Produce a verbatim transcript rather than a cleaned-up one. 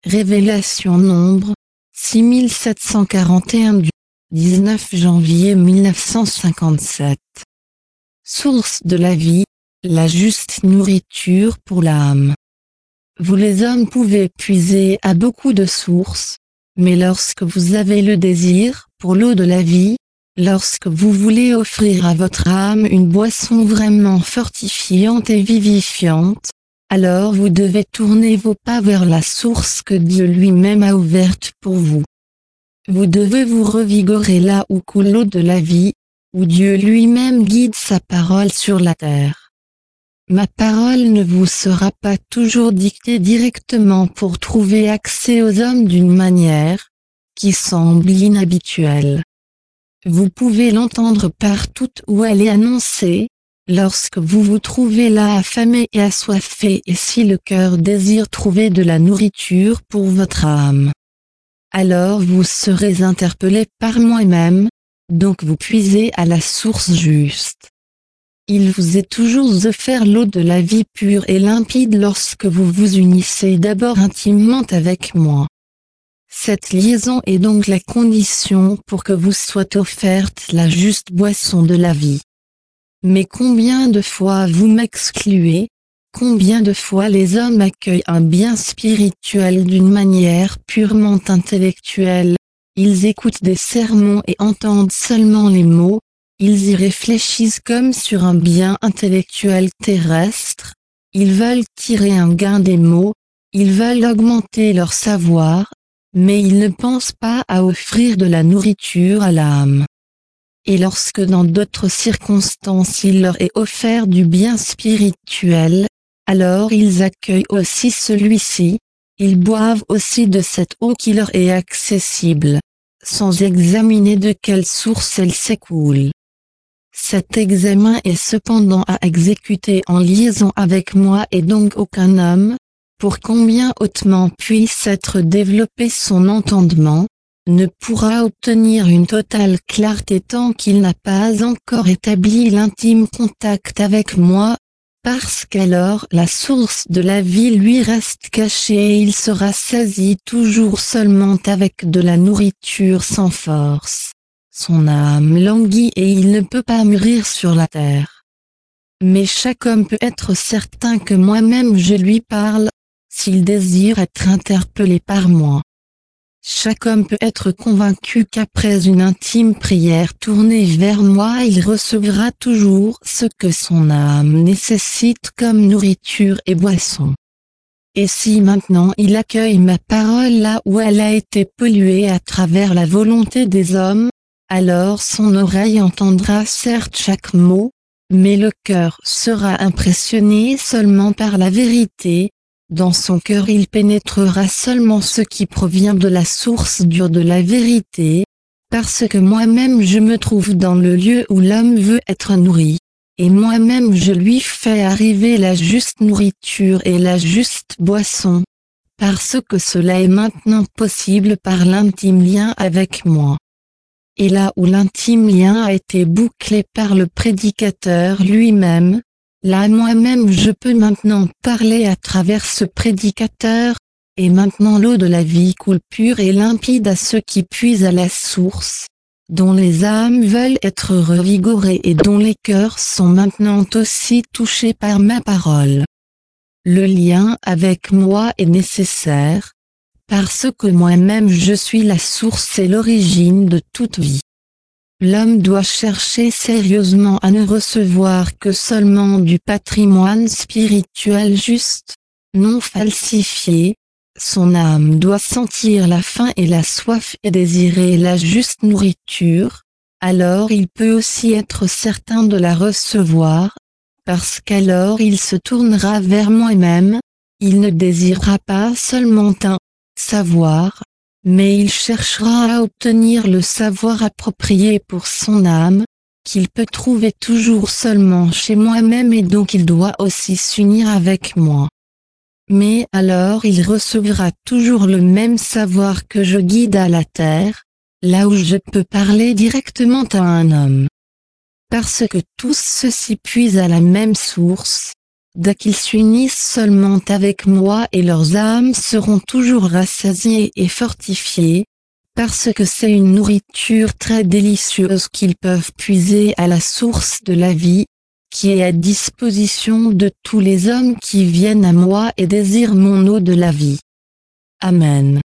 Révélation Nombre, six mille sept cent quarante et un du dix-neuf janvier mille neuf cent cinquante-sept. Source de la vie, la juste nourriture pour l'âme. Vous les hommes pouvez puiser à beaucoup de sources, mais lorsque vous avez le désir pour l'eau de la vie, lorsque vous voulez offrir à votre âme une boisson vraiment fortifiante et vivifiante, alors vous devez tourner vos pas vers la source que Dieu lui-même a ouverte pour vous. Vous devez vous revigorer là où coule l'eau de la vie, où Dieu lui-même guide sa parole sur la terre. Ma parole ne vous sera pas toujours dictée directement pour trouver accès aux hommes d'une manière qui semble inhabituelle. Vous pouvez l'entendre partout où elle est annoncée, lorsque vous vous trouvez là affamé et assoiffé et si le cœur désire trouver de la nourriture pour votre âme. Alors vous serez interpellé par moi-même, donc vous puisez à la source juste. Il vous est toujours offert l'eau de la vie pure et limpide lorsque vous vous unissez d'abord intimement avec moi. Cette liaison est donc la condition pour que vous soit offerte la juste boisson de la vie. Mais combien de fois vous m'excluez, combien de fois les hommes accueillent un bien spirituel d'une manière purement intellectuelle, ils écoutent des sermons et entendent seulement les mots, ils y réfléchissent comme sur un bien intellectuel terrestre, ils veulent tirer un gain des mots, ils veulent augmenter leur savoir, mais ils ne pensent pas à offrir de la nourriture à l'âme. Et lorsque dans d'autres circonstances il leur est offert du bien spirituel, alors ils accueillent aussi celui-ci, ils boivent aussi de cette eau qui leur est accessible, sans examiner de quelle source elle s'écoule. Cet examen est cependant à exécuter en liaison avec moi et donc aucun homme, pour combien hautement puisse être développé son entendement, ne pourra obtenir une totale clarté tant qu'il n'a pas encore établi l'intime contact avec moi, parce qu'alors la source de la vie lui reste cachée et il sera saisi toujours seulement avec de la nourriture sans force. Son âme languit et il ne peut pas mûrir sur la terre. Mais chaque homme peut être certain que moi-même je lui parle, s'il désire être interpellé par moi. Chaque homme peut être convaincu qu'après une intime prière tournée vers moi il recevra toujours ce que son âme nécessite comme nourriture et boisson. Et si maintenant il accueille ma parole là où elle a été polluée à travers la volonté des hommes, alors son oreille entendra certes chaque mot, mais le cœur sera impressionné seulement par la vérité. Dans son cœur il pénétrera seulement ce qui provient de la source dure de la vérité, parce que moi-même je me trouve dans le lieu où l'homme veut être nourri, et moi-même je lui fais arriver la juste nourriture et la juste boisson, parce que cela est maintenant possible par l'intime lien avec moi. Et là où l'intime lien a été bouclé par le prédicateur lui-même, là moi-même je peux maintenant parler à travers ce prédicateur, et maintenant l'eau de la vie coule pure et limpide à ceux qui puisent à la source, dont les âmes veulent être revigorées et dont les cœurs sont maintenant aussi touchés par ma parole. Le lien avec moi est nécessaire, parce que moi-même je suis la source et l'origine de toute vie. L'homme doit chercher sérieusement à ne recevoir que seulement du patrimoine spirituel juste, non falsifié. Son âme doit sentir la faim et la soif et désirer la juste nourriture, alors il peut aussi être certain de la recevoir, parce qu'alors il se tournera vers moi-même, il ne désirera pas seulement un savoir, mais il cherchera à obtenir le savoir approprié pour son âme, qu'il peut trouver toujours seulement chez moi-même et donc il doit aussi s'unir avec moi. Mais alors il recevra toujours le même savoir que je guide à la terre, là où je peux parler directement à un homme. Parce que tous ceux-ci puisent à la même source, dès qu'ils s'unissent seulement avec moi et leurs âmes seront toujours rassasiées et fortifiées, parce que c'est une nourriture très délicieuse qu'ils peuvent puiser à la source de la vie, qui est à disposition de tous les hommes qui viennent à moi et désirent mon eau de la vie. Amen.